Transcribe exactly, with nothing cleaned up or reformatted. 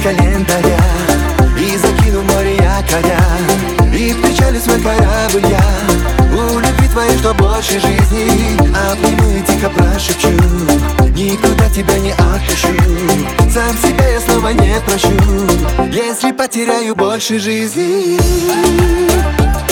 календаря и закину в море якоря, и в печали свой корабль я у любви твоей, что больше жизни. Обниму и тихо прошепчу, никуда тебя не отпущу. Сам себя я снова не прощу, если потеряю больше жизни.